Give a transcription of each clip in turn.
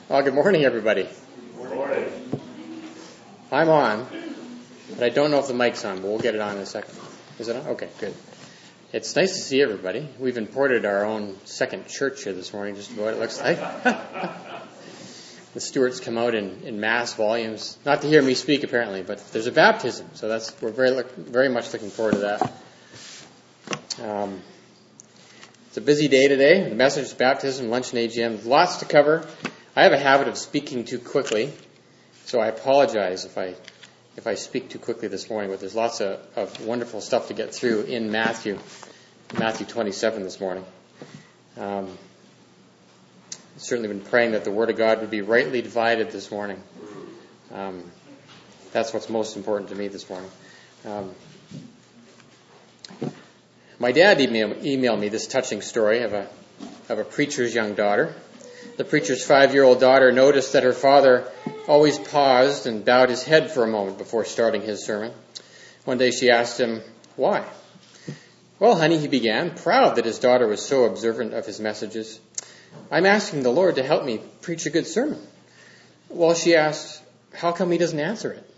Well, good morning, everybody. Good morning. I'm on, but I don't know if the mic's on, but we'll get it on in a second. Is it on? Okay, good. It's nice to see everybody. We've imported our own second church here this morning, just what it looks like. The Stewarts come out in mass volumes, not to hear me speak apparently, but there's a baptism, so we're very much looking forward to that. It's a busy day today. The message, baptism, lunch, and AGM. Lots to cover. I have a habit of speaking too quickly, so I apologize if I speak too quickly this morning, but there's lots of wonderful stuff to get through in Matthew 27 this morning. I've certainly been praying that the Word of God would be rightly divided this morning. That's what's most important to me this morning. My dad emailed me this touching story of a preacher's young daughter. The preacher's 5-year-old daughter noticed that her father always paused and bowed his head for a moment before starting his sermon. One day she asked him, "Why?" "Well, honey," he began, proud that his daughter was so observant of his messages, "I'm asking the Lord to help me preach a good sermon." Well, she asked, "How come he doesn't answer it?"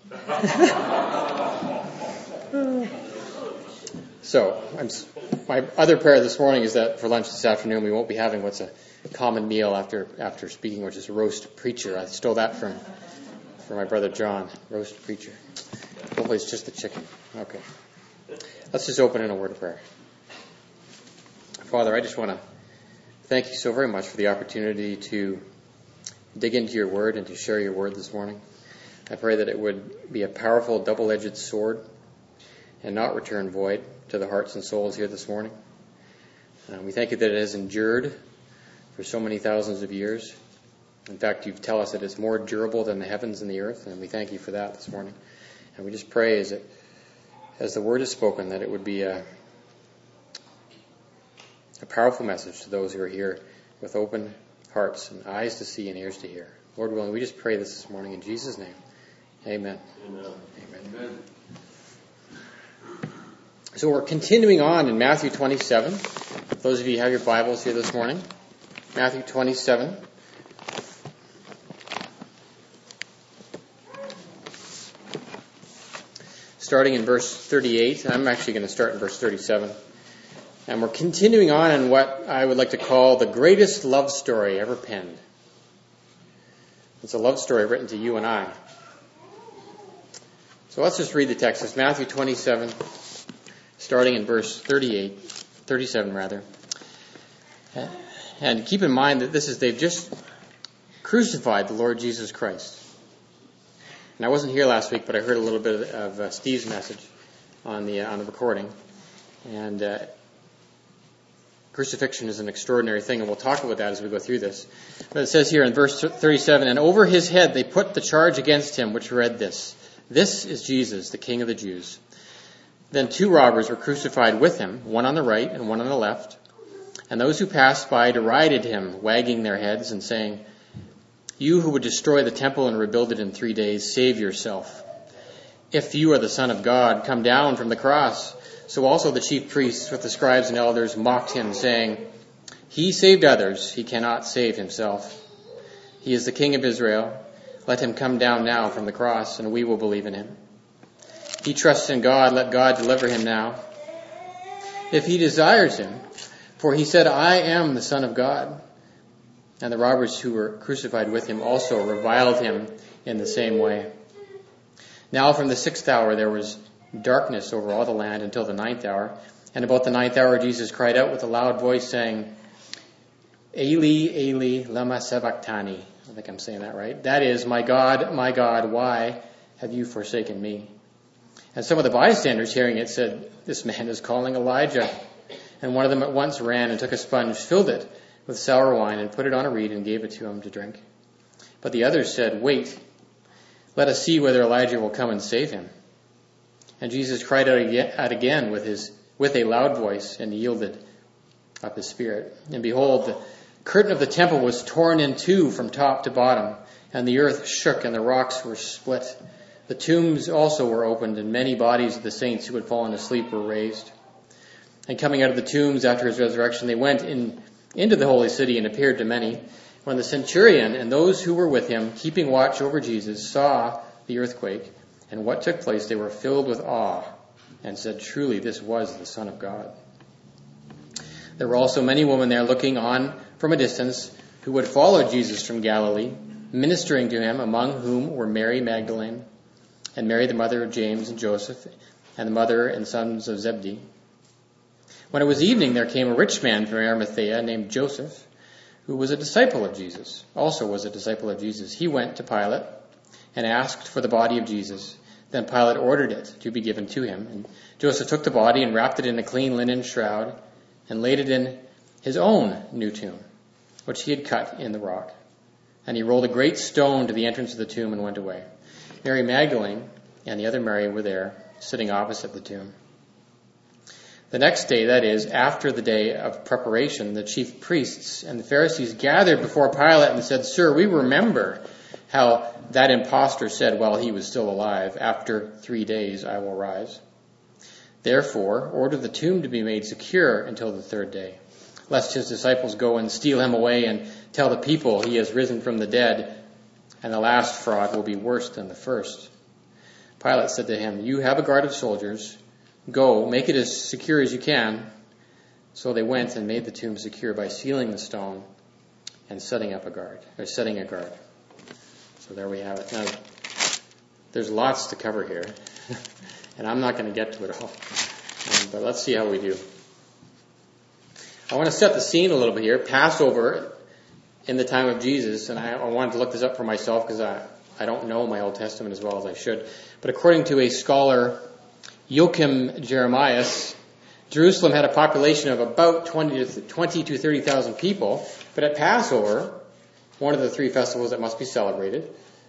So, my other prayer this morning is that for lunch this afternoon we won't be having what's a common meal after speaking, which is roast preacher. I stole that from my brother John, roast preacher. Hopefully it's just the chicken. Okay. Let's just open in a word of prayer. Father, I just want to thank you so very much for the opportunity to dig into your word and to share your word this morning. I pray that it would be a powerful double-edged sword and not return void to the hearts and souls here this morning. We thank you that it has endured for so many thousands of years. In fact, you tell us that it's more durable than the heavens and the earth, and we thank you for that this morning. And we just pray as the word is spoken, that it would be a powerful message to those who are here with open hearts and eyes to see and ears to hear. Lord willing, we just pray this morning in Jesus' name. Amen. Amen. Amen. So we're continuing on in Matthew 27. Those of you who have your Bibles here this morning, Matthew 27. Starting in verse 38. I'm actually going to start in verse 37. And we're continuing on in what I would like to call the greatest love story ever penned. It's a love story written to you and I. So let's just read the text. It's Matthew 27, starting in verse 37 rather. And keep in mind that they've just crucified the Lord Jesus Christ. And I wasn't here last week, but I heard a little bit of Steve's message on the recording. And crucifixion is an extraordinary thing, and we'll talk about that as we go through this. But it says here in verse 37, "And over his head they put the charge against him, which read this: 'This is Jesus, the King of the Jews.' Then 2 robbers were crucified with him, one on the right and one on the left. And those who passed by derided him, wagging their heads and saying, 'You who would destroy the temple and rebuild it in 3 days, save yourself. If you are the Son of God, come down from the cross.' So also the chief priests with the scribes and elders mocked him, saying, 'He saved others, he cannot save himself. He is the King of Israel. Let him come down now from the cross, and we will believe in him. He trusts in God, let God deliver him now, if he desires him. For he said, I am the Son of God.' And the robbers who were crucified with him also reviled him in the same way. Now from the 6th hour there was darkness over all the land until the 9th hour. And about the 9th hour Jesus cried out with a loud voice, saying, 'Eli, Eli, lama sabachthani.'" I think I'm saying that right. "That is, my God, why have you forsaken me?" And some of the bystanders hearing it said, "This man is calling Elijah." And one of them at once ran and took a sponge, filled it with sour wine, and put it on a reed and gave it to him to drink. But the others said, "Wait, let us see whether Elijah will come and save him." And Jesus cried out again with a loud voice and yielded up his spirit. And behold, the curtain of the temple was torn in two from top to bottom, and the earth shook and the rocks were split. The tombs also were opened, and many bodies of the saints who had fallen asleep were raised. And coming out of the tombs after his resurrection, they went into the holy city and appeared to many. When the centurion and those who were with him, keeping watch over Jesus, saw the earthquake and what took place, they were filled with awe and said, "Truly, this was the Son of God." There were also many women there looking on from a distance who had followed Jesus from Galilee, ministering to him, among whom were Mary Magdalene and Mary the mother of James and Joseph and the mother and sons of Zebedee. When it was evening, there came a rich man from Arimathea named Joseph, who was a disciple of Jesus, also was a disciple of Jesus. He went to Pilate and asked for the body of Jesus. Then Pilate ordered it to be given to him. And Joseph took the body and wrapped it in a clean linen shroud and laid it in his own new tomb, which he had cut in the rock. And he rolled a great stone to the entrance of the tomb and went away. Mary Magdalene and the other Mary were there, sitting opposite the tomb. The next day, that is, after the day of preparation, the chief priests and the Pharisees gathered before Pilate and said, "Sir, we remember how that impostor said while he was still alive, 'After 3 days I will rise.' Therefore, order the tomb to be made secure until the 3rd day, lest his disciples go and steal him away and tell the people he has risen from the dead, and the last fraud will be worse than the first." Pilate said to him, "You have a guard of soldiers. Go, make it as secure as you can." So they went and made the tomb secure by sealing the stone and setting a guard. So there we have it. Now, there's lots to cover here, and I'm not going to get to it all. But let's see how we do. I want to set the scene a little bit here. Passover in the time of Jesus, and I wanted to look this up for myself because I don't know my Old Testament as well as I should. But according to a scholar, Joachim Jeremias, Jerusalem had a population of about 20 to 30,000 people. But at Passover, one of the 3 festivals that must be celebrated,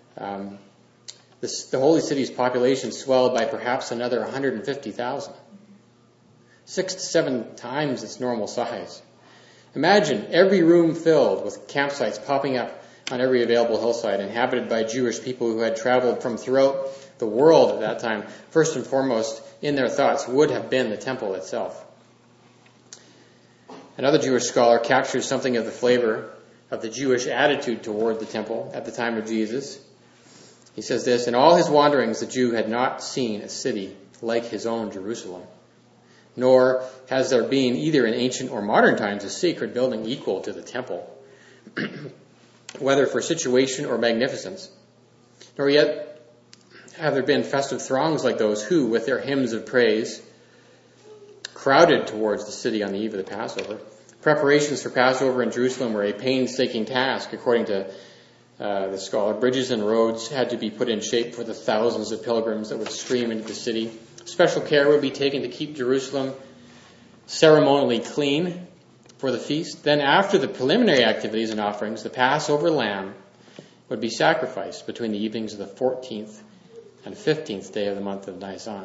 the holy city's population swelled by perhaps another 150,000. 6 to 7 times its normal size. Imagine every room filled with campsites popping up on every available hillside, inhabited by Jewish people who had traveled from throughout the world at that time. First and foremost, in their thoughts, would have been the temple itself. Another Jewish scholar captures something of the flavor of the Jewish attitude toward the temple at the time of Jesus. He says this, "In all his wanderings, the Jew had not seen a city like his own Jerusalem, nor has there been either in ancient or modern times a sacred building equal to the temple, whether for situation or magnificence. Nor yet have there been festive throngs like those who, with their hymns of praise, crowded towards the city on the eve of the Passover. Preparations for Passover in Jerusalem were a painstaking task, according to the scholar. Bridges and roads had to be put in shape for the thousands of pilgrims that would stream into the city. Special care would be taken to keep Jerusalem ceremonially clean for the feast. Then after the preliminary activities and offerings, the Passover lamb would be sacrificed between the evenings of the 14th and 15th day of the month of Nisan.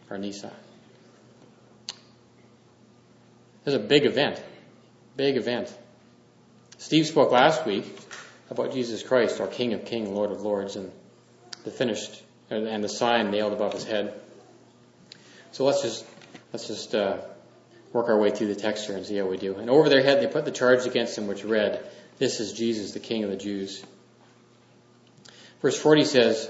It was a big event. Big event. Steve spoke last week about Jesus Christ, our King of Kings, Lord of Lords, and the sign nailed above his head. So let's just work our way through the text here and see how we do. And over their head they put the charge against him, which read, "This is Jesus, the King of the Jews." Verse 40 says,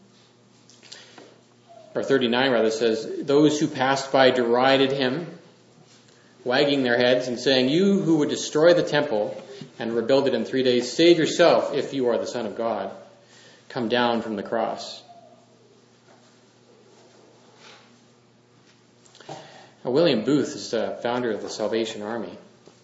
or 39 rather says, "Those who passed by derided him, wagging their heads and saying, 'You who would destroy the temple and rebuild it in 3 days, save yourself if you are the Son of God. Come down from the cross.'" Now, William Booth is the founder of the Salvation Army.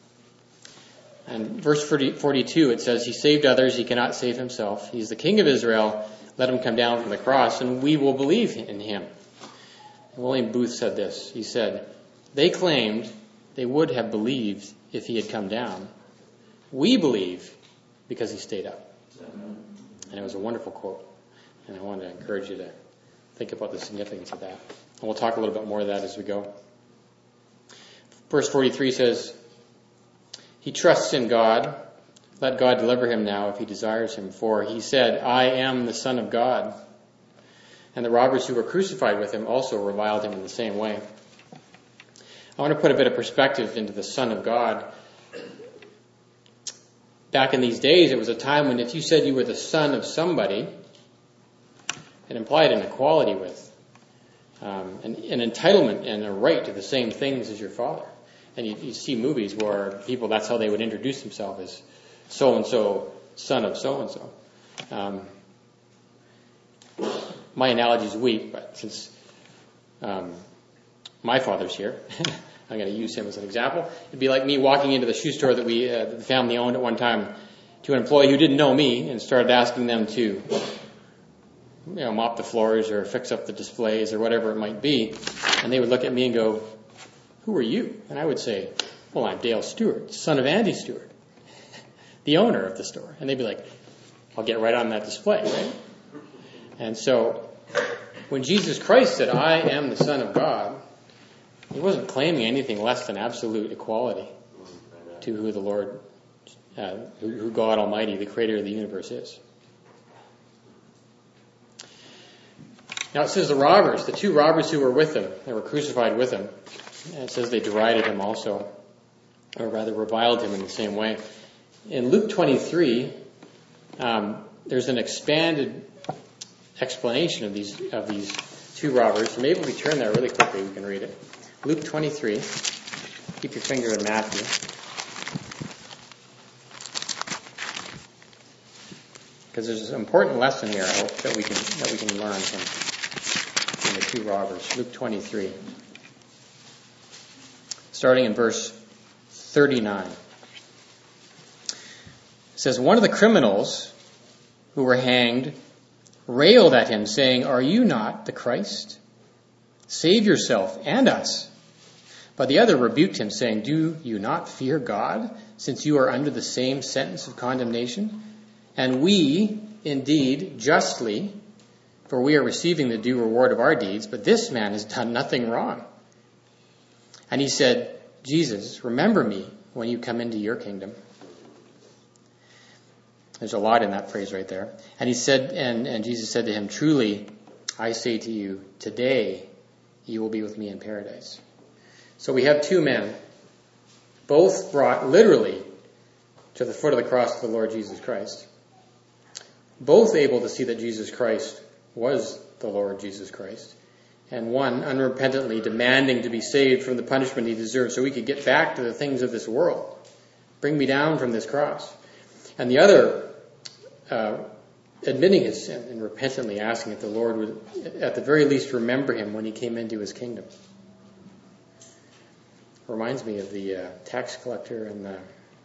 And verse 42, it says, "He saved others, he cannot save himself. He's the King of Israel. Let him come down from the cross, and we will believe in him." And William Booth said this. He said, "They claimed they would have believed if he had come down. We believe because he stayed up." And it was a wonderful quote. And I want to encourage you to think about the significance of that. And we'll talk a little bit more of that as we go. Verse 43 says, "He trusts in God. Let God deliver him now if he desires him. For he said, 'I am the Son of God.' And the robbers who were crucified with him also reviled him in the same way." I want to put a bit of perspective into the Son of God. back in these days, it was a time when if you said you were the son of somebody, it implied an equality with, an entitlement and a right to the same things as your father. And you see movies where people, that's how they would introduce themselves, as so-and-so, son of so-and-so. My analogy is weak, but since my father's here, I'm going to use him as an example. It'd be like me walking into the shoe store that the family owned at one time to an employee who didn't know me and started asking them to mop the floors or fix up the displays or whatever it might be. And they would look at me and go, "Who are you?" And I would say, "Well, I'm Dale Stewart, son of Andy Stewart, the owner of the store." And they'd be like, "I'll get right on that display," right? And so when Jesus Christ said, "I am the Son of God," he wasn't claiming anything less than absolute equality to who the Lord, who God Almighty, the creator of the universe, is. Now it says the robbers, the two robbers who were with him, they were crucified with him. And it says they derided him also, or rather reviled him in the same way. In Luke 23, there's an expanded explanation of these two robbers. So maybe if we turn there really quickly, we can read it. Luke 23. Keep your finger in Matthew. Because there's an important lesson here, I hope, that we can learn from the two robbers. Luke 23. Starting in verse 39. It says, "One of the criminals who were hanged railed at him, saying, 'Are you not the Christ? Save yourself and us.' But the other rebuked him, saying, 'Do you not fear God, since you are under the same sentence of condemnation? And we, indeed, justly, for we are receiving the due reward of our deeds, but this man has done nothing wrong.' And he said, 'Jesus, remember me when you come into your kingdom.'" There's a lot in that phrase right there. And he said, and Jesus said to him, "Truly, I say to you, today you will be with me in paradise." So we have two men, both brought literally to the foot of the cross of the Lord Jesus Christ, both able to see that Jesus Christ was the Lord Jesus Christ, and one unrepentantly demanding to be saved from the punishment he deserved so he could get back to the things of this world. Bring me down from this cross. And the other admitting his sin and repentantly asking if the Lord would, at the very least, remember him when he came into his kingdom. Reminds me of the tax collector and the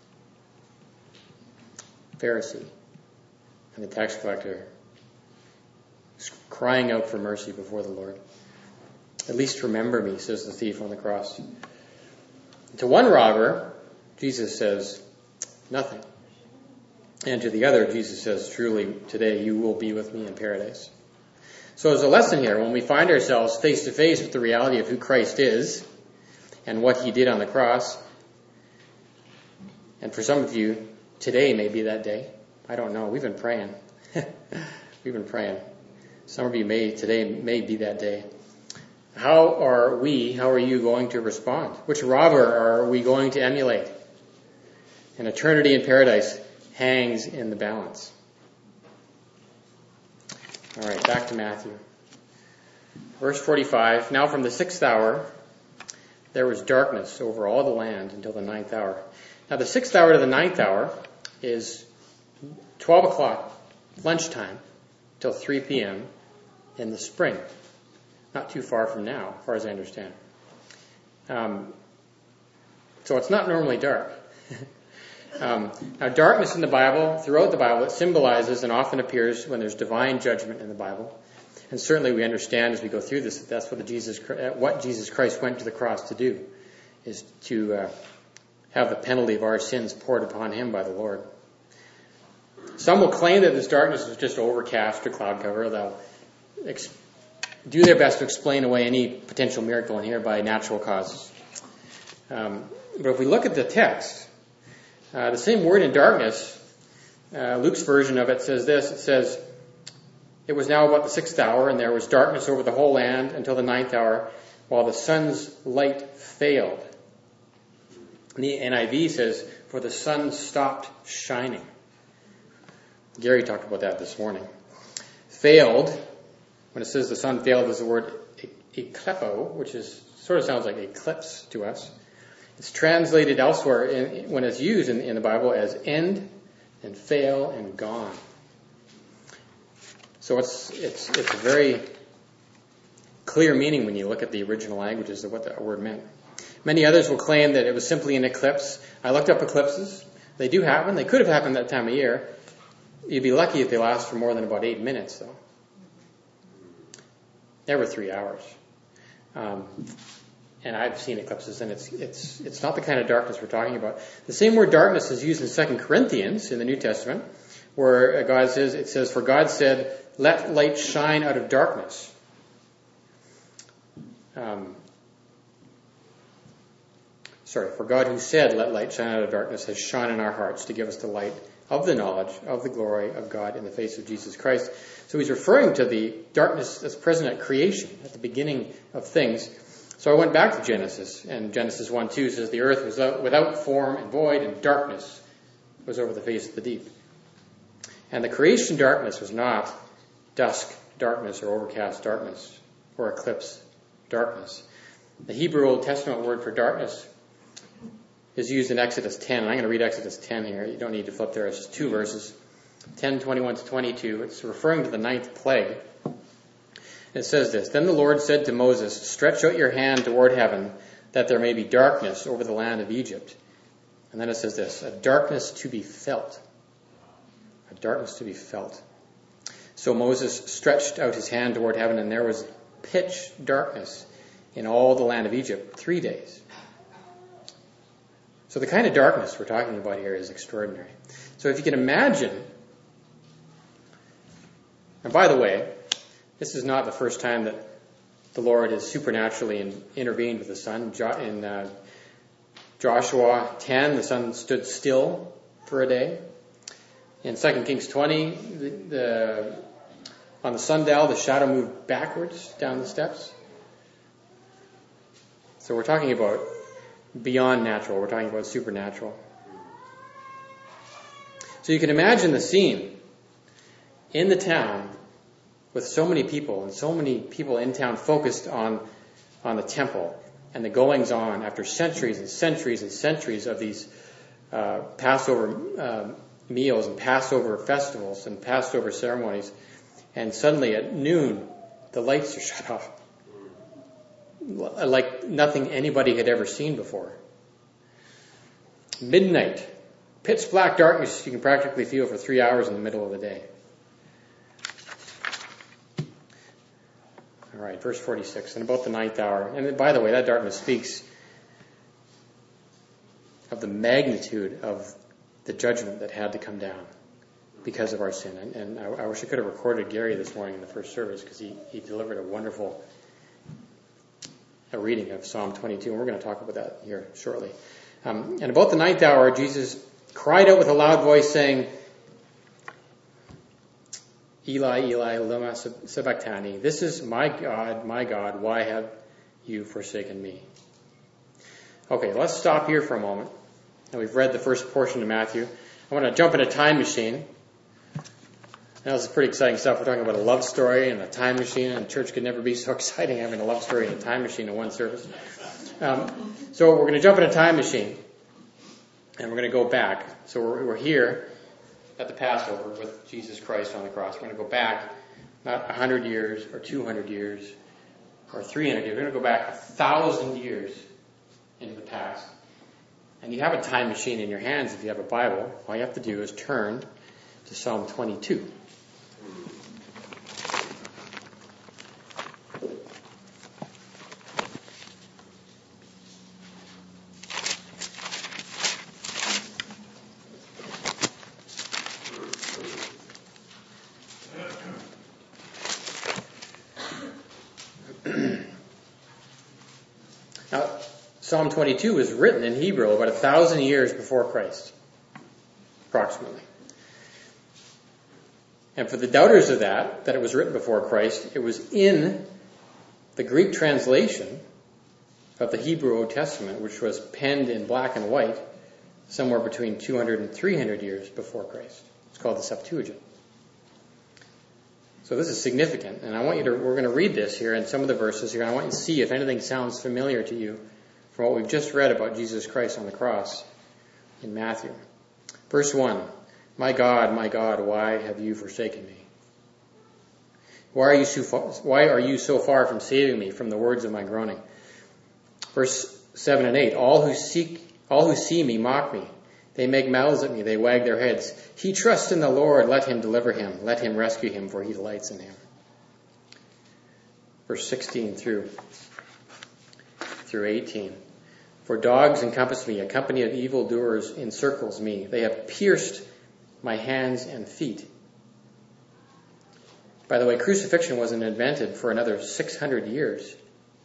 Pharisee. And the tax collector crying out for mercy before the Lord. "At least remember me," says the thief on the cross. To one robber, Jesus says, "Nothing." And to the other, Jesus says, "Truly, today you will be with me in paradise." So there's a lesson here. When we find ourselves face to face with the reality of who Christ is and what he did on the cross, and for some of you, today may be that day. I don't know. We've been praying. We've been praying. Some of you today may be that day. How are you going to respond? Which robber are we going to emulate? An eternity in paradise hangs in the balance. All right, back to Matthew. Verse 45, "Now from the 6th hour, there was darkness over all the land until the 9th hour." Now the 6th hour to the 9th hour is 12 o'clock lunchtime till 3 p.m. in the spring. Not too far from now, as far as I understand. So it's not normally dark. Now darkness in the Bible, throughout the Bible, it symbolizes and often appears when there's divine judgment in the Bible. And certainly we understand as we go through this that that's what Jesus Christ went to the cross to do, is to have the penalty of our sins poured upon him by the Lord. Some will claim that this darkness is just overcast or cloud cover. They'll do their best to explain away any potential miracle in here by natural causes. But if we look at the text, the same word in darkness, Luke's version of it says this. It says, "It was now about the 6th hour, and there was darkness over the whole land until the 9th hour, while the sun's light failed." And the NIV says, for the sun stopped shining. Gary talked about that this morning. Failed, when it says the sun failed, is the word eklepo, which sort of sounds like eclipse to us. It's translated elsewhere when it's used in the Bible as end and fail and gone. So it's a very clear meaning when you look at the original languages of what that word meant. Many others will claim that it was simply an eclipse. I looked up eclipses. They do happen. They could have happened that time of year. You'd be lucky if they last for more than about 8 minutes, though. Never 3 hours. And I've seen eclipses, and it's not the kind of darkness we're talking about. The same word darkness is used in 2 Corinthians in the New Testament, where it says, "For God said, let light shine out of darkness." For God who said, let light shine out of darkness, has shone in our hearts to give us the light of the knowledge of the glory of God in the face of Jesus Christ. So he's referring to the darkness that's present at creation, at the beginning of things. So I went back to Genesis, and Genesis 1:2 says, the earth was without form and void, and darkness was over the face of the deep. And the creation darkness was not dusk darkness or overcast darkness or eclipse darkness. The Hebrew Old Testament word for darkness is used in Exodus 10. And I'm going to read Exodus 10 here. You don't need to flip there. It's just 2 verses. 10:21 to 22. It's referring to the 9th plague. It says this, "Then the Lord said to Moses, stretch out your hand toward heaven, that there may be darkness over the land of Egypt." And then it says this, "a darkness to be felt." A darkness to be felt. "So Moses stretched out his hand toward heaven, and there was pitch darkness in all the land of Egypt 3 days." So the kind of darkness we're talking about here is extraordinary. So if you can imagine, and by the way, this is not the first time that the Lord has supernaturally intervened with the sun. In Joshua 10, the sun stood still for a day. In 2 Kings 20, on the sundial, the shadow moved backwards down the steps. So we're talking about beyond natural. We're talking about supernatural. So you can imagine the scene in the town with so many people, and so many people in town focused on the temple and the goings on after centuries and centuries and centuries of these Passover meals and Passover festivals and Passover ceremonies. And suddenly at noon, the lights are shut off. Like nothing anybody had ever seen before. Midnight, pitch black darkness you can practically feel for 3 hours in the middle of the day. All right, verse 46, and about the 9th hour. And by the way, that darkness speaks of the magnitude of the judgment that had to come down because of our sin. And I wish I could have recorded Gary this morning in the first service, because he delivered a wonderful reading of Psalm 22, and we're going to talk about that here shortly. And about the 9th hour, Jesus cried out with a loud voice, saying, "Eli, Eli, lema sabachthani, this is my God, why have you forsaken me?" Okay, let's stop here for a moment. Now we've read the first portion of Matthew. I want to jump in a time machine. Now, this is pretty exciting stuff. We're talking about a love story and a time machine, and church could never be so exciting having a love story and a time machine in one service. So we're going to jump in a time machine, and we're going to go back. So we're here at the Passover with Jesus Christ on the cross. We're going to go back not 100 years or 200 years or 300 years. We're going to go back 1,000 years into the past. And you have a time machine in your hands if you have a Bible. All you have to do is turn to Psalm 22. Now, Psalm 22 was written in Hebrew about 1,000 years before Christ, approximately. And for the doubters of that it was written before Christ, it was in the Greek translation of the Hebrew Old Testament, which was penned in black and white somewhere between 200 and 300 years before Christ. It's called the Septuagint. So this is significant, and we're going to read this here in some of the verses here, and I want you to see if anything sounds familiar to you from what we've just read about Jesus Christ on the cross in Matthew. Verse 1, my God, why have you forsaken me? Why are you so far from saving me from the words of my groaning? Verse 7 and 8, all who see me mock me. They make mouths at me, they wag their heads. He trusts in the Lord, let him deliver him. Let him rescue him, for he delights in him. Verse 16 through 18. For dogs encompass me, a company of evildoers encircles me. They have pierced my hands and feet. By the way, crucifixion wasn't invented for another 600 years.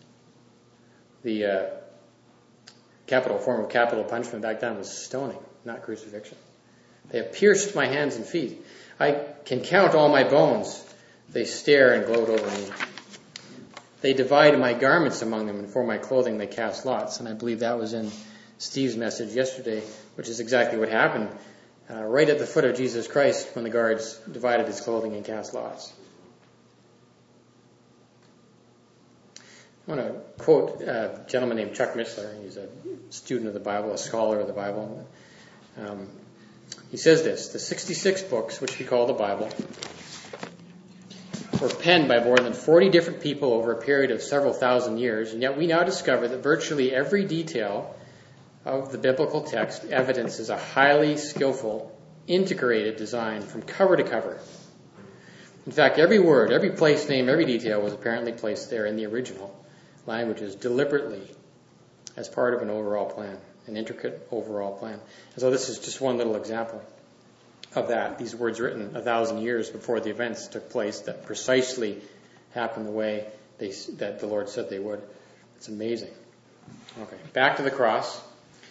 The form of capital punishment back then was stoning, not crucifixion. They have pierced my hands and feet. I can count all my bones. They stare and gloat over me. They divide my garments among them, and for my clothing they cast lots. And I believe that was in Steve's message yesterday, which is exactly what happened right at the foot of Jesus Christ when the guards divided his clothing and cast lots. I want to quote a gentleman named Chuck Missler. He's a student of the Bible, a scholar of the Bible. He says this, the 66 books, which we call the Bible, were penned by more than 40 different people over a period of several thousand years, and yet we now discover that virtually every detail of the biblical text evidences a highly skillful, integrated design from cover to cover. In fact, every word, every place name, every detail was apparently placed there in the original languages deliberately as part of an overall plan, an intricate overall plan. And so this is just one little example of that. These words written 1,000 years before the events took place that precisely happened the way that the Lord said they would. It's amazing. Okay, back to the cross.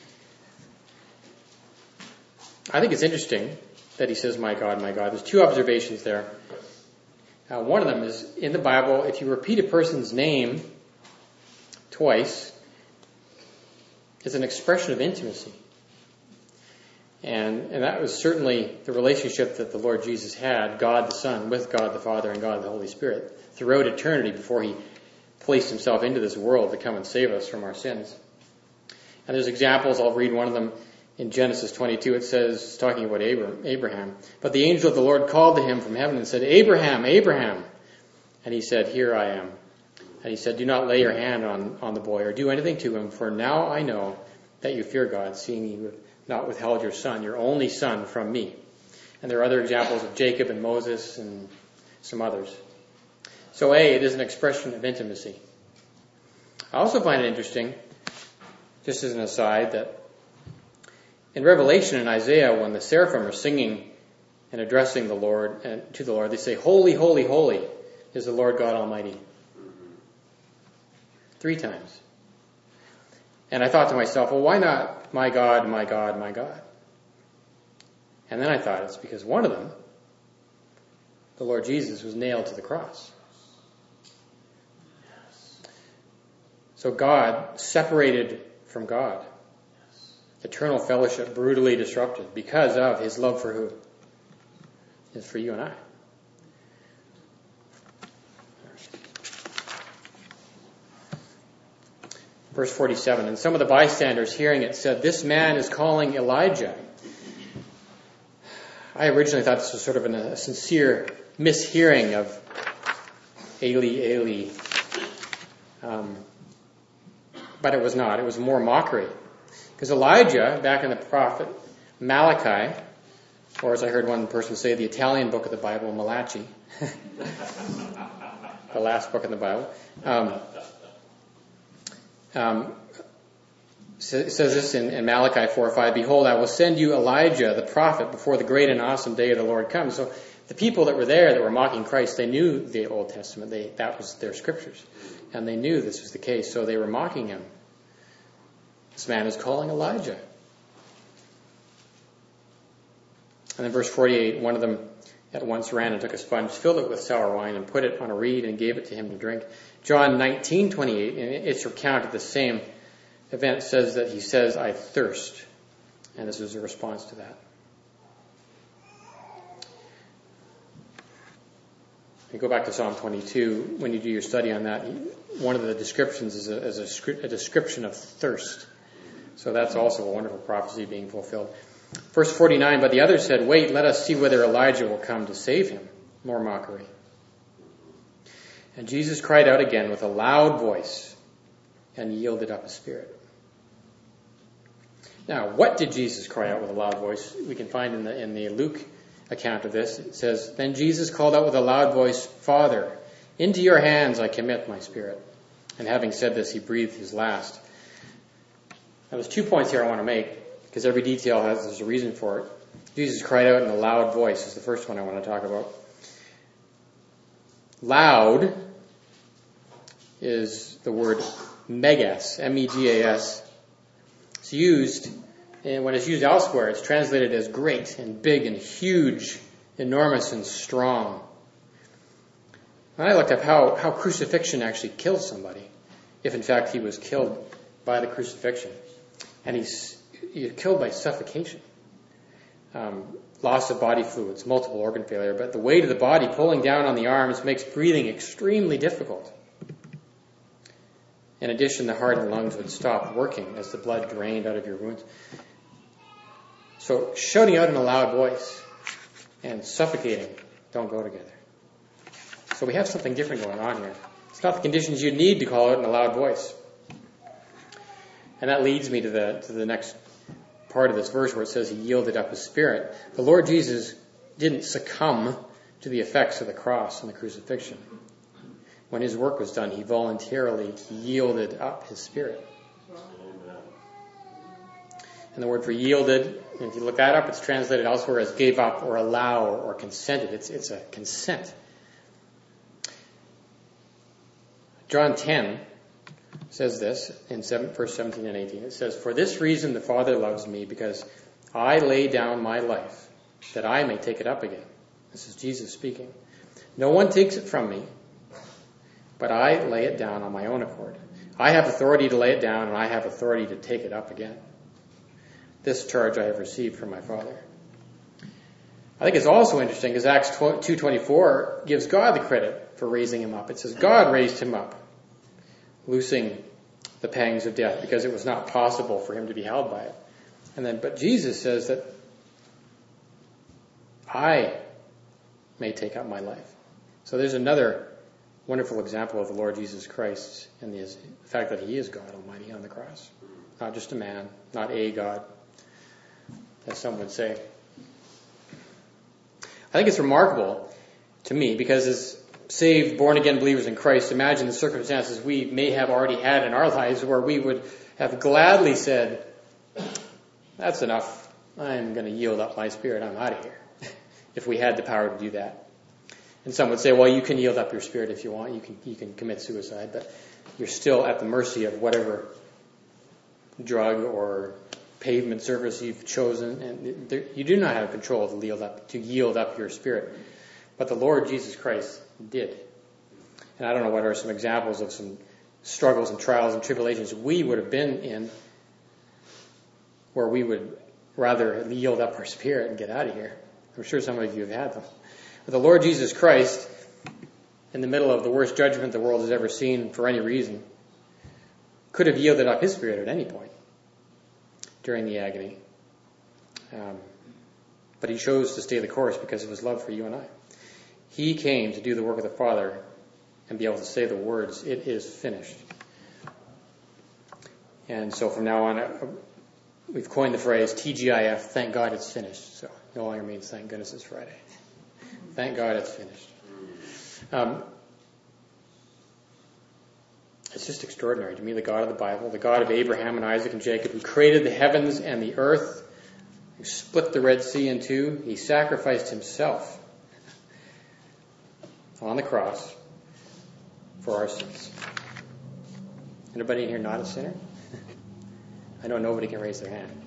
I think it's interesting that he says, my God, my God. There's two observations there. One of them is, in the Bible, if you repeat a person's name twice, it's an expression of intimacy. And that was certainly the relationship that the Lord Jesus had, God the Son, with God the Father and God the Holy Spirit, throughout eternity before he placed himself into this world to come and save us from our sins. And there's examples, I'll read one of them in Genesis 22. It says, talking about Abraham, but the angel of the Lord called to him from heaven and said, Abraham, Abraham. And he said, here I am. And he said, do not lay your hand on the boy or do anything to him, for now I know that you fear God, seeing you have not withheld your son, your only son, from me. And there are other examples of Jacob and Moses and some others. So it is an expression of intimacy. I also find it interesting, just as an aside, that in Revelation and Isaiah, when the seraphim are singing and addressing the Lord and to the Lord, they say, holy, holy, holy is the Lord God Almighty. 3 times. And I thought to myself, well, why not my God, my God, my God? And then I thought it's because one of them, the Lord Jesus, was nailed to the cross. So God separated from God. Eternal fellowship brutally disrupted because of his love for who? It's for you and I. Verse 47, and some of the bystanders hearing it said, this man is calling Elijah. I originally thought this was sort of a sincere mishearing of Eli, Eli. But it was not. It was more mockery. Because Elijah, back in the prophet Malachi, or as I heard one person say, the Italian book of the Bible, Malachi, the last book in the Bible, says this in Malachi 4:5, behold, I will send you Elijah, the prophet, before the great and awesome day of the Lord comes. So the people that were there that were mocking Christ, they knew the Old Testament. That was their scriptures. And they knew this was the case, so they were mocking him. This man is calling Elijah. And then verse 48, one of them at once ran and took a sponge, filled it with sour wine, and put it on a reed and gave it to him to drink. John 19:28, and it's recounted the same event, says that he says, I thirst. And this is a response to that. You go back to Psalm 22. When you do your study on that, one of the descriptions is a description of thirst. So that's also a wonderful prophecy being fulfilled. Verse 49, but the others said, wait, let us see whether Elijah will come to save him. More mockery. And Jesus cried out again with a loud voice and yielded up his spirit. Now, what did Jesus cry out with a loud voice? We can find in the Luke account of this. It says, then Jesus called out with a loud voice, Father, into your hands I commit my spirit. And having said this, he breathed his last. Now, there's 2 points here I want to make, because every detail there's a reason for it. Jesus cried out in a loud voice is the first one I want to talk about. Loud is the word megas, M-E-G-A-S. It's used, and when it's used elsewhere, it's translated as great and big and huge, enormous and strong. And I looked up how crucifixion actually kills somebody, if in fact he was killed by the crucifixion. And he's killed by suffocation. Loss of body fluids, multiple organ failure, but the weight of the body pulling down on the arms makes breathing extremely difficult. In addition, the heart and lungs would stop working as the blood drained out of your wounds. So shouting out in a loud voice and suffocating don't go together. So we have something different going on here. It's not the conditions you need to call out in a loud voice. And that leads me to the next part of this verse where it says he yielded up his spirit. The Lord Jesus didn't succumb to the effects of the cross and the crucifixion. When his work was done, he voluntarily yielded up his spirit. And the word for yielded, if you look that up, it's translated elsewhere as gave up or allow or consented. It's a consent. John 10 says this in verse 17 and 18. It says, for this reason the Father loves me, because I lay down my life that I may take it up again. This is Jesus speaking. No one takes it from me, but I lay it down on my own accord. I have authority to lay it down, and I have authority to take it up again. This charge I have received from my Father. I think it's also interesting because Acts 2:24 gives God the credit for raising him up. It says God raised him up, loosing the pangs of death, because it was not possible for him to be held by it. But Jesus says that I may take up my life. So there's another wonderful example of the Lord Jesus Christ and the fact that he is God Almighty on the cross. Not just a man, not a God, as some would say. I think it's remarkable to me because as saved, born-again believers in Christ, imagine the circumstances we may have already had in our lives where we would have gladly said, that's enough. I'm going to yield up my spirit. I'm out of here. If we had the power to do that. And some would say, well, you can yield up your spirit if you want. You can commit suicide, but you're still at the mercy of whatever drug or pavement surface you've chosen. And you do not have control to yield up your spirit. But the Lord Jesus Christ did. And I don't know what are some examples of some struggles and trials and tribulations we would have been in where we would rather yield up our spirit and get out of here. I'm sure some of you have had them. But the Lord Jesus Christ, in the middle of the worst judgment the world has ever seen for any reason, could have yielded up his spirit at any point during the agony. But he chose to stay the course because of his love for you and I. He came to do the work of the Father and be able to say the words, it is finished. And so from now on, we've coined the phrase TGIF, thank God it's finished. So it no longer means thank goodness it's Friday. Thank God it's finished. It's just extraordinary to me, the God of the Bible, the God of Abraham and Isaac and Jacob, who created the heavens and the earth, who split the Red Sea in two. He sacrificed himself on the cross for our sins. Anybody in here not a sinner? I know nobody can raise their hand.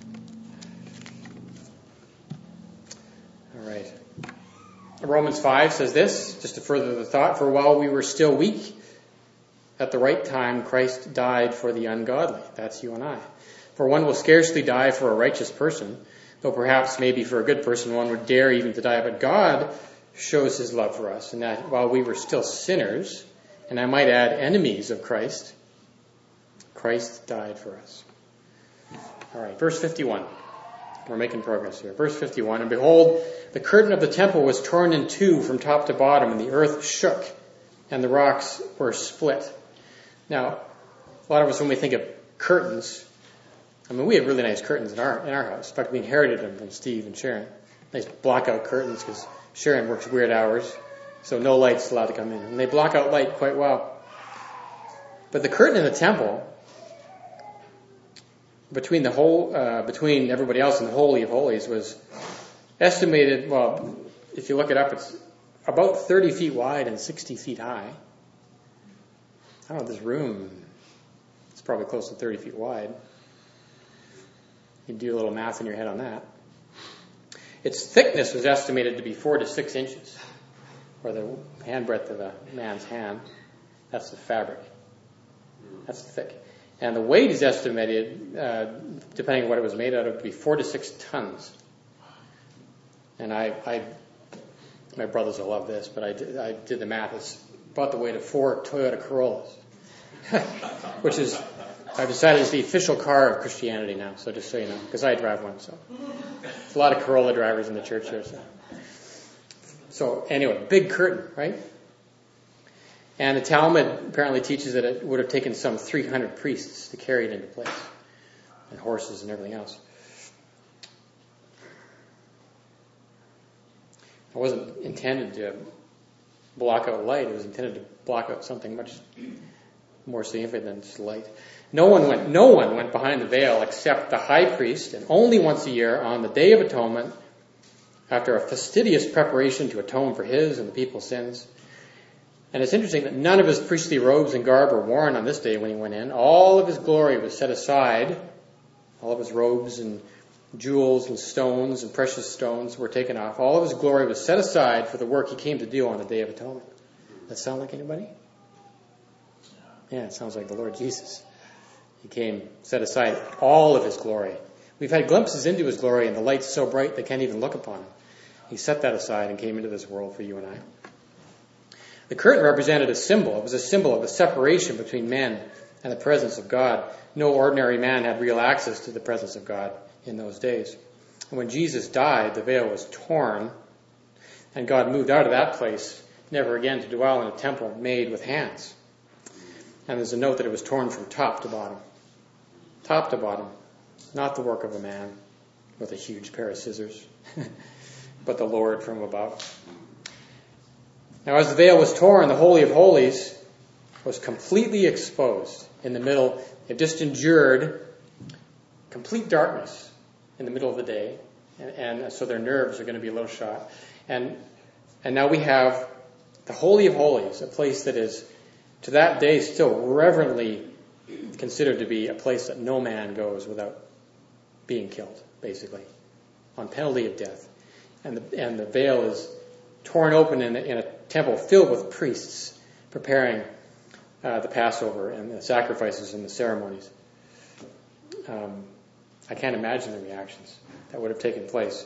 All right. Romans 5 says this, just to further the thought, for while we were still weak, at the right time Christ died for the ungodly. That's you and I. For one will scarcely die for a righteous person, though perhaps maybe for a good person one would dare even to die. But God shows his love for us, and that while we were still sinners, and I might add enemies of Christ, Christ died for us. All right, verse 51. We're making progress here. Verse 51, and behold, the curtain of the temple was torn in two from top to bottom, and the earth shook, and the rocks were split. Now, a lot of us, when we think of curtains, I mean, we have really nice curtains in our house. In fact, we inherited them from Steve and Sharon. Nice blackout curtains, because Sharon works weird hours, so no light's allowed to come in. And they block out light quite well. But the curtain in the temple, between everybody else and the Holy of Holies, was estimated, well, if you look it up, it's about 30 feet wide and 60 feet high. I don't know, this room, it's probably close to 30 feet wide. You do a little math in your head on that. Its thickness was estimated to be 4 to 6 inches, or the handbreadth of a man's hand. That's the fabric. That's thick. And the weight is estimated, depending on what it was made out of, to be 4 to 6 tons. And my brothers will love this, but I did the math. It's about the weight of 4 Toyota Corollas, which is, I've decided, is the official car of Christianity now. So just so you know, because I drive one. So there's a lot of Corolla drivers in the church here. So anyway, big curtain, right? And the Talmud apparently teaches that it would have taken some 300 priests to carry it into place, and horses and everything else. It wasn't intended to block out light. It was intended to block out something much more significant than just light. No one went behind the veil except the high priest, and only once a year on the Day of Atonement, after a fastidious preparation to atone for his and the people's sins. And it's interesting that none of his priestly robes and garb were worn on this day when he went in. All of his glory was set aside. All of his robes and jewels and stones and precious stones were taken off. All of his glory was set aside for the work he came to do on the Day of Atonement. Does that sound like anybody? Yeah, it sounds like the Lord Jesus. He came, set aside all of his glory. We've had glimpses into his glory, and the light's so bright they can't even look upon him. He set that aside and came into this world for you and I. The curtain represented a symbol. It was a symbol of the separation between men and the presence of God. No ordinary man had real access to the presence of God in those days. And when Jesus died, the veil was torn, and God moved out of that place, never again to dwell in a temple made with hands. And there's a note that it was torn from top to bottom. Top to bottom. Not the work of a man with a huge pair of scissors, but the Lord from above. Now, as the veil was torn, the Holy of Holies was completely exposed in the middle. It just endured complete darkness in the middle of the day, and so their nerves are going to be a little shot. And now we have the Holy of Holies, a place that is, to that day, still reverently considered to be a place that no man goes without being killed, basically, on penalty of death. And the veil is torn open in a temple filled with priests preparing the Passover and the sacrifices and the ceremonies. I can't imagine the reactions that would have taken place.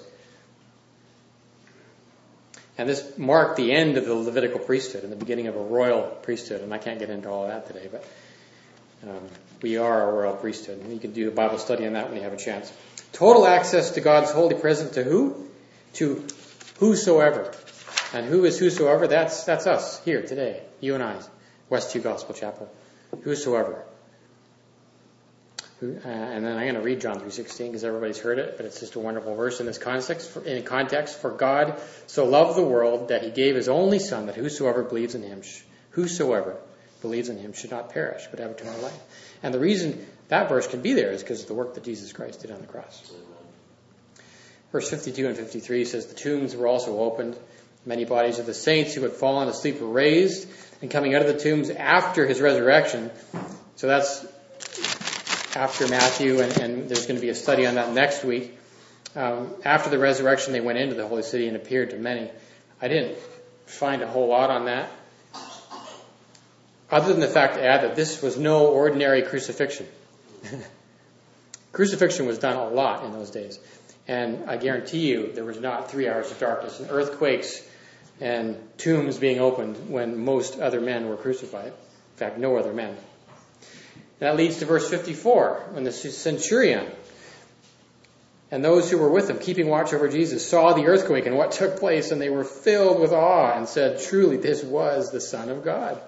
And this marked the end of the Levitical priesthood and the beginning of a royal priesthood. And I can't get into all that today, but we are a royal priesthood. And you can do a Bible study on that when you have a chance. Total access to God's holy presence to who? To whosoever. And who is whosoever? That's us here today, you and I, Westview Gospel Chapel. Whosoever. And then I'm going to read John 3:16 because everybody's heard it, but it's just a wonderful verse in this context. For God so loved the world that he gave his only Son, that whosoever believes in him should not perish, but have eternal life. And the reason that verse can be there is because of the work that Jesus Christ did on the cross. Verse 52 and 53 says, the tombs were also opened. Many bodies of the saints who had fallen asleep were raised, and coming out of the tombs after his resurrection. So that's after Matthew, and there's going to be a study on that next week. After the resurrection, they went into the holy city and appeared to many. I didn't find a whole lot on that, other than the fact to add that this was no ordinary crucifixion. Crucifixion was done a lot in those days. And I guarantee you there was not 3 hours of darkness and earthquakes and tombs being opened when most other men were crucified. In fact, no other men. And that leads to verse 54, when the centurion and those who were with him, keeping watch over Jesus, saw the earthquake and what took place, and they were filled with awe and said, "Truly, this was the Son of God." And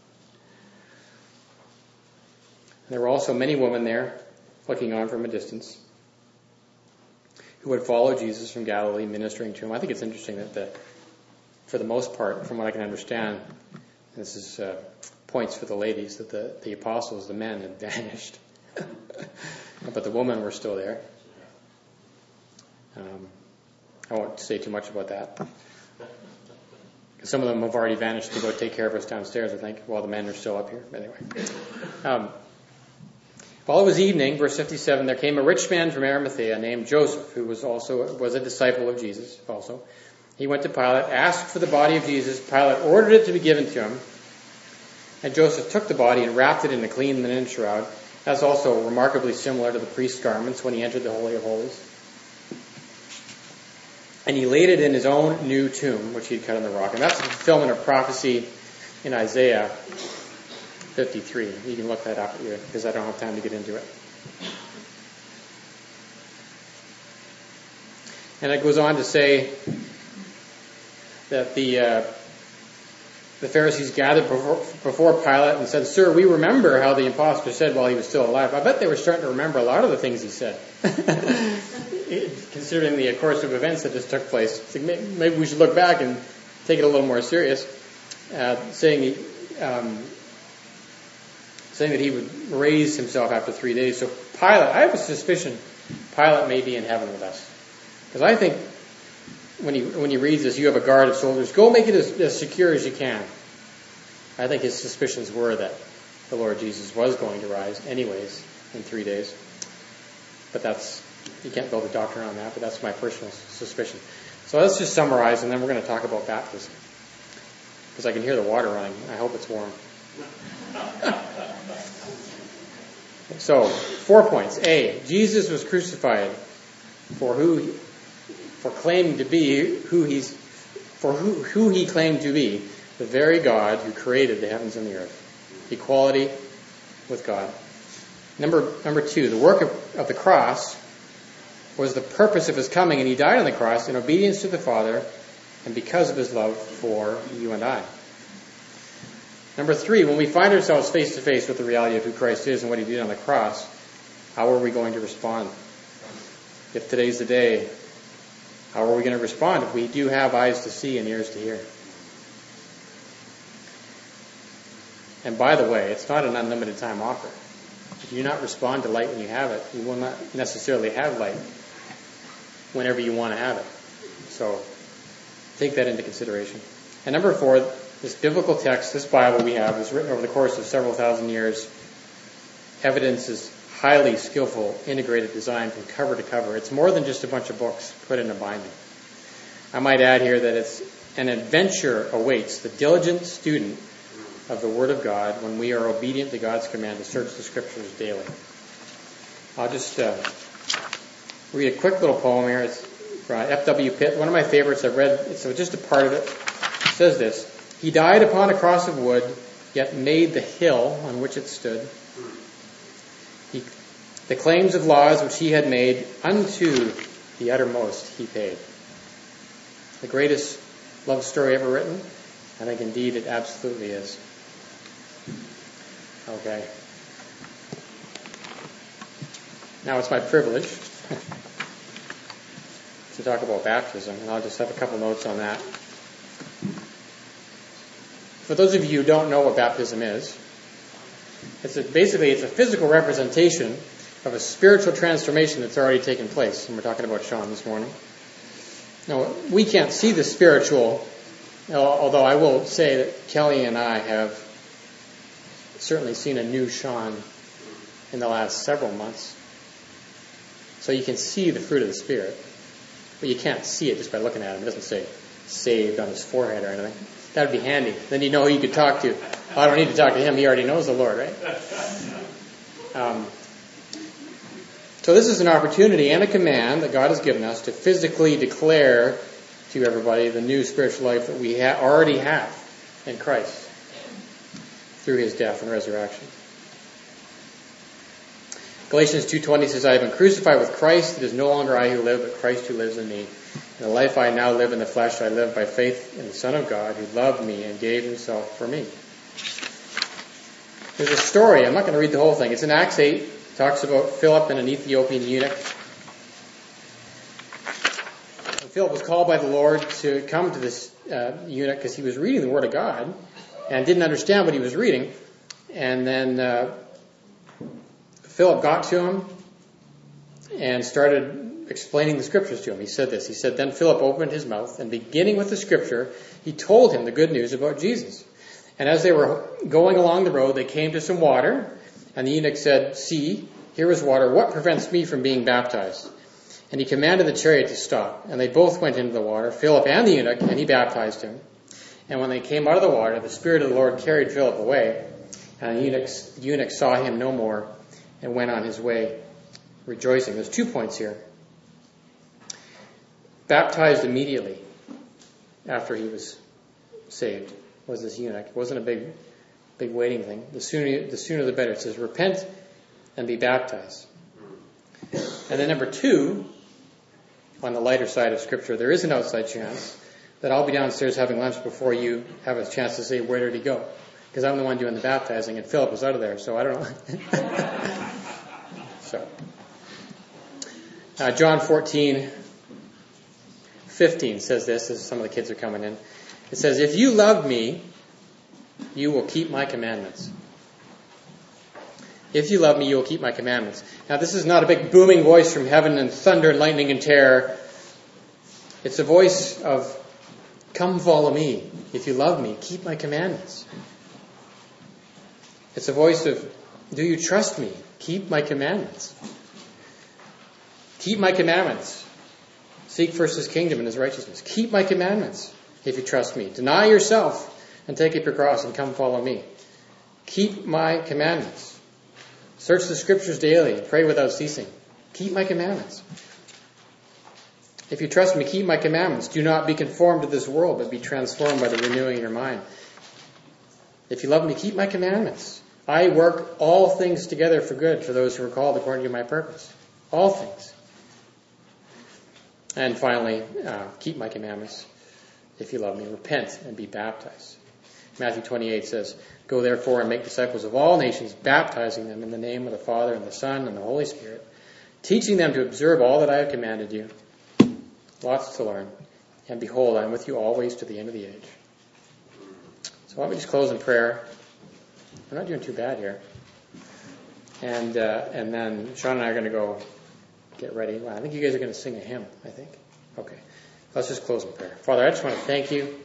there were also many women there, looking on from a distance, who had followed Jesus from Galilee, ministering to him. I think it's interesting that for the most part, from what I can understand, this is points for the ladies, that the apostles, the men, had vanished. But the women were still there. I won't say too much about that. Some of them have already vanished to go take care of us downstairs, I think, while the men are still up here. Anyway. While it was evening, verse 57, there came a rich man from Arimathea named Joseph, who was a disciple of Jesus also. He went to Pilate, asked for the body of Jesus. Pilate ordered it to be given to him. And Joseph took the body and wrapped it in a clean linen shroud. That's also remarkably similar to the priest's garments when he entered the Holy of Holies. And he laid it in his own new tomb, which he had cut in the rock. And that's the fulfillment of prophecy in Isaiah 53. You can look that up because I don't have time to get into it. And it goes on to say that the Pharisees gathered before Pilate and said, "Sir, we remember how the impostor said while he was still alive." I bet they were starting to remember a lot of the things he said. Considering the course of events that just took place. So maybe we should look back and take it a little more serious. Saying that he would raise himself after 3 days. So Pilate, I have a suspicion Pilate may be in heaven with us. Because I think when he reads this, you have a guard of soldiers. Go make it as secure as you can. I think his suspicions were that the Lord Jesus was going to rise anyways in 3 days. But you can't build a doctrine on that, but that's my personal suspicion. So let's just summarize, and then we're going to talk about baptism. Because I can hear the water running. I hope it's warm. So, 4 points. A, Jesus was crucified for who claimed to be who he claimed to be, the very God who created the heavens and the earth. Equality with God. Number 2, the work of the cross was the purpose of his coming, and he died on the cross in obedience to the Father and because of his love for you and I. Number 3, when we find ourselves face to face with the reality of who Christ is and what he did on the cross, how are we going to respond? If today's the day, how are we going to respond if we do have eyes to see and ears to hear? And by the way, it's not an unlimited time offer. If you do not respond to light when you have it, you will not necessarily have light whenever you want to have it. So take that into consideration. And number 4, this biblical text, this Bible we have, is written over the course of several thousand years. Evidence is highly skillful, integrated design from cover to cover. It's more than just a bunch of books put in a binding. I might add here that it's an adventure awaits the diligent student of the Word of God when we are obedient to God's command to search the Scriptures daily. I'll just read a quick little poem here. It's from F.W. Pitt, one of my favorites. I've read, so just a part of it. It says this: "He died upon a cross of wood, yet made the hill on which it stood. The claims of laws which he had made, unto the uttermost he paid." The greatest love story ever written? I think indeed it absolutely is. Okay. Now it's my privilege to talk about baptism, and I'll just have a couple notes on that. For those of you who don't know what baptism is, it's a physical representation of a spiritual transformation that's already taken place. And we're talking about Sean this morning. Now, we can't see the spiritual, although I will say that Kelly and I have certainly seen a new Sean in the last several months. So you can see the fruit of the Spirit, but you can't see it just by looking at him. It doesn't say saved on his forehead or anything. That would be handy. Then you know who you could talk to. Oh, I don't need to talk to him. He already knows the Lord, right? So this is an opportunity and a command that God has given us to physically declare to everybody the new spiritual life that we already have in Christ through his death and resurrection. Galatians 2:20 says, I have been crucified with Christ. It is no longer I who live, but Christ who lives in me. In the life I now live in the flesh, I live by faith in the Son of God who loved me and gave himself for me. There's a story. I'm not going to read the whole thing. It's in Acts 8. It talks about Philip and an Ethiopian eunuch. And Philip was called by the Lord to come to this eunuch because he was reading the Word of God and didn't understand what he was reading. And then Philip got to him and started explaining the scriptures to him. He said this. He said, then Philip opened his mouth, and beginning with the scripture, he told him the good news about Jesus. And as they were going along the road, they came to some water, and the eunuch said, see, here is water. What prevents me from being baptized? And he commanded the chariot to stop. And they both went into the water, Philip and the eunuch, and he baptized him. And when they came out of the water, the Spirit of the Lord carried Philip away, and the eunuch saw him no more and went on his way rejoicing. There's 2 points here. Baptized immediately after he was saved was this eunuch. It wasn't a big waiting thing. The sooner the better. It says, repent and be baptized. And then number 2, on the lighter side of Scripture, there is an outside chance that I'll be downstairs having lunch before you have a chance to say, where did he go? Because I'm the one doing the baptizing, and Philip was out of there, so I don't know. John 14:15 says this, as some of the kids are coming in. It says, if you love me, you will keep my commandments. If you love me, you will keep my commandments. Now, this is not a big booming voice from heaven and thunder and lightning and terror. It's a voice of, come follow me. If you love me, keep my commandments. It's a voice of, do you trust me? Keep my commandments. Keep my commandments. Seek first his kingdom and his righteousness. Keep my commandments if you trust me. Deny yourself and take up your cross and come follow me. Keep my commandments. Search the scriptures daily. Pray without ceasing. Keep my commandments. If you trust me, keep my commandments. Do not be conformed to this world, but be transformed by the renewing of your mind. If you love me, keep my commandments. I work all things together for good for those who are called according to my purpose. All things. And finally, keep my commandments. If you love me, repent and be baptized. Matthew 28 says, go therefore and make disciples of all nations, baptizing them in the name of the Father and the Son and the Holy Spirit, teaching them to observe all that I have commanded you. Lots to learn. And behold, I am with you always to the end of the age. So why don't we just close in prayer? We're not doing too bad here. And then Sean and I are going to go get ready. Well, I think you guys are going to sing a hymn, I think. Okay. Let's just close in prayer. Father, I just want to thank you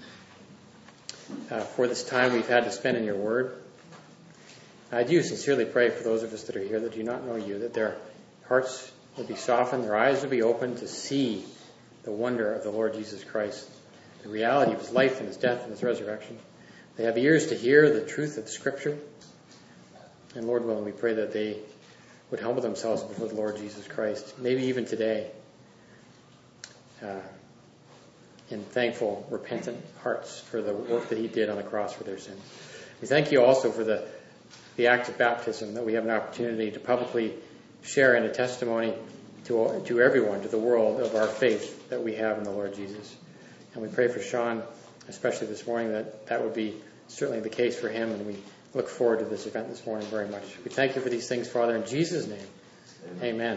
for this time we've had to spend in your word. I do sincerely pray for those of us that are here that do not know you, that their hearts would be softened, their eyes would be opened to see the wonder of the Lord Jesus Christ, the reality of his life and his death and his resurrection. They have ears to hear the truth of Scripture. And Lord willing, we pray that they would humble themselves before the Lord Jesus Christ, maybe even today, in thankful, repentant hearts for the work that he did on the cross for their sins. We thank you also for the act of baptism, that we have an opportunity to publicly share in a testimony to everyone, to the world, of our faith that we have in the Lord Jesus. And we pray for Sean, especially this morning, that would be certainly the case for him, and we look forward to this event this morning very much. We thank you for these things, Father, in Jesus' name. Amen.